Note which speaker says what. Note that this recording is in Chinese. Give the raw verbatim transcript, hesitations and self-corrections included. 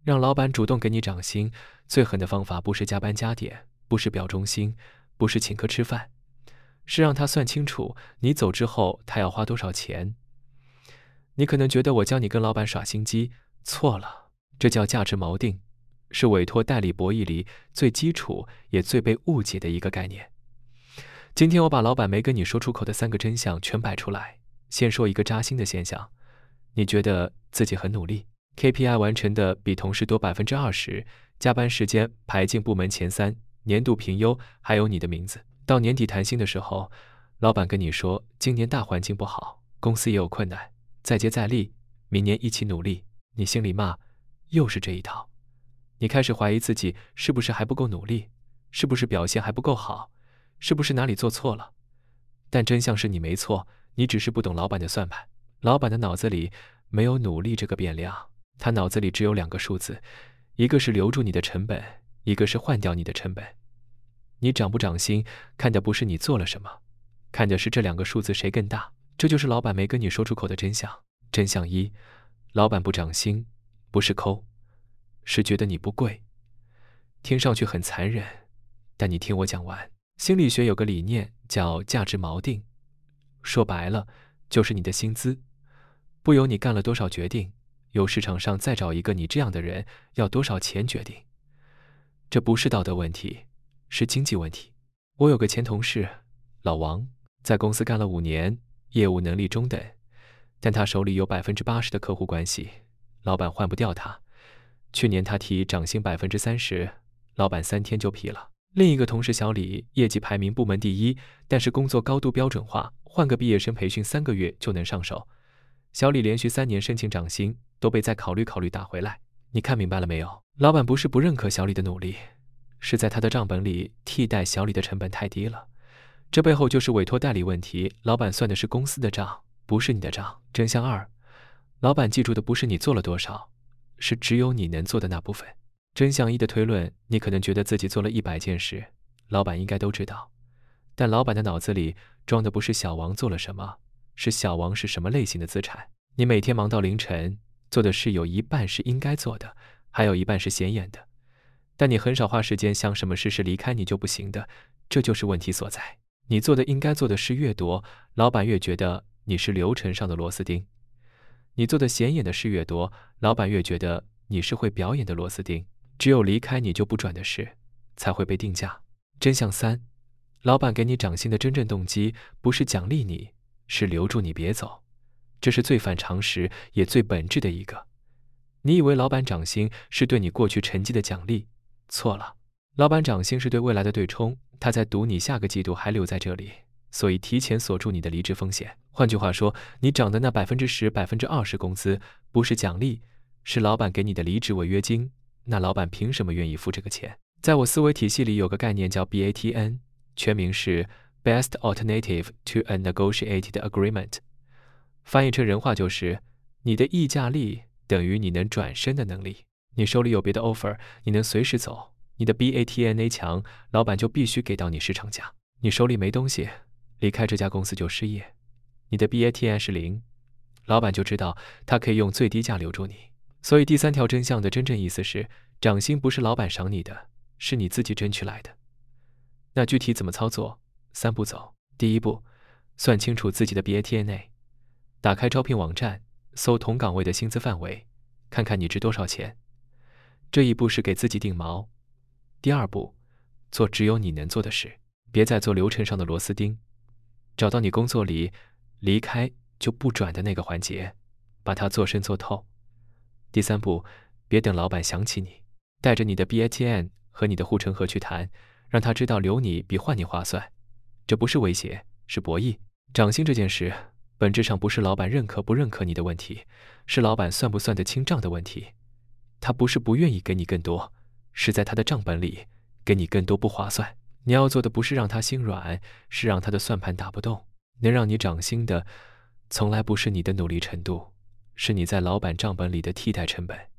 Speaker 1: 让老板主动给你涨薪，最狠的方法不是加班加点，不是表忠心，不是请客吃饭，是让他算清楚你走之后他要花多少钱。你可能觉得我教你跟老板耍心机，错了，这叫价值锚定，是委托代理博弈里最基础也最被误解的一个概念。今天我把老板没跟你说出口的三个真相全摆出来。先说一个扎心的现象，你觉得自己很努力， K P I 完成的比同事多 百分之二十， 加班时间排进部门前三，年度评优还有你的名字。到年底谈薪的时候，老板跟你说今年大环境不好，公司也有困难，再接再厉，明年一起努力。你心里骂，又是这一套。你开始怀疑自己是不是还不够努力，是不是表现还不够好，是不是哪里做错了。但真相是你没错，你只是不懂老板的算盘。老板的脑子里没有努力这个变量，他脑子里只有两个数字，一个是留住你的成本，一个是换掉你的成本。你涨不涨薪，看的不是你做了什么，看的是这两个数字谁更大。这就是老板没跟你说出口的真相。真相一，老板不涨薪，不是抠，是觉得你不贵。听上去很残忍，但你听我讲完。心理学有个理念叫价值锚定，说白了就是你的薪资不由你干了多少决定，由市场上再找一个你这样的人要多少钱决定。这不是道德问题，是经济问题。我有个前同事老王，在公司干了五年，业务能力中等，但他手里有 百分之八十 的客户关系，老板换不掉他。去年他提涨薪 百分之三十， 老板三天就批了。另一个同事小李，业绩排名部门第一，但是工作高度标准化，换个毕业生培训三个月就能上手。小李连续三年申请涨薪，都被再考虑考虑打回来。你看明白了没有？老板不是不认可小李的努力，是在他的账本里替代小李的成本太低了。这背后就是委托代理问题，老板算的是公司的账，不是你的账。真相二，老板记住的不是你做了多少，是只有你能做的那部分。真相一的推论，你可能觉得自己做了一百件事，老板应该都知道，但老板的脑子里装的不是小王做了什么，是小王是什么类型的资产。你每天忙到凌晨，做的事有一半是应该做的，还有一半是显眼的，但你很少花时间想什么事是离开你就不行的，这就是问题所在。你做的应该做的事越多，老板越觉得你是流程上的螺丝钉；你做的显眼的事越多，老板越觉得你是会表演的螺丝钉。只有离开你就不转的事，才会被定价。真相三，老板给你涨薪的真正动机，不是奖励你，是留住你别走。这是最反常识也最本质的一个。你以为老板涨薪是对你过去成绩的奖励，错了。老板涨薪是对未来的对冲，他在赌你下个季度还留在这里，所以提前锁住你的离职风险。换句话说，你涨的那 百分之十、百分之二十 工资，不是奖励，是老板给你的离职违约金。那老板凭什么愿意付这个钱？在我思维体系里有个概念叫 B A T N， 全名是 Best Alternative to a Negotiated Agreement， 翻译成人话就是你的议价力等于你能转身的能力。你手里有别的 offer， 你能随时走，你的 B A T N A 强，老板就必须给到你市场价。你手里没东西，离开这家公司就失业，你的 B A T N 是零，老板就知道他可以用最低价留住你。所以第三条真相的真正意思是，涨薪不是老板赏你的，是你自己争取来的。那具体怎么操作？三步走。第一步，算清楚自己的 B A T N A， 打开招聘网站，搜同岗位的薪资范围，看看你值多少钱。这一步是给自己定锚。第二步，做只有你能做的事，别再做流程上的螺丝钉，找到你工作里离开就不转的那个环节，把它做深做透。第三步，别等老板想起你，带着你的 B A T N 和你的护城河去谈，让他知道留你比换你划算。这不是威胁，是博弈。涨薪这件事，本质上不是老板认可不认可你的问题，是老板算不算得清账的问题。他不是不愿意给你更多，是在他的账本里给你更多不划算。你要做的不是让他心软，是让他的算盘打不动。能让你涨薪的，从来不是你的努力程度，是你在老板账本里的替代成本。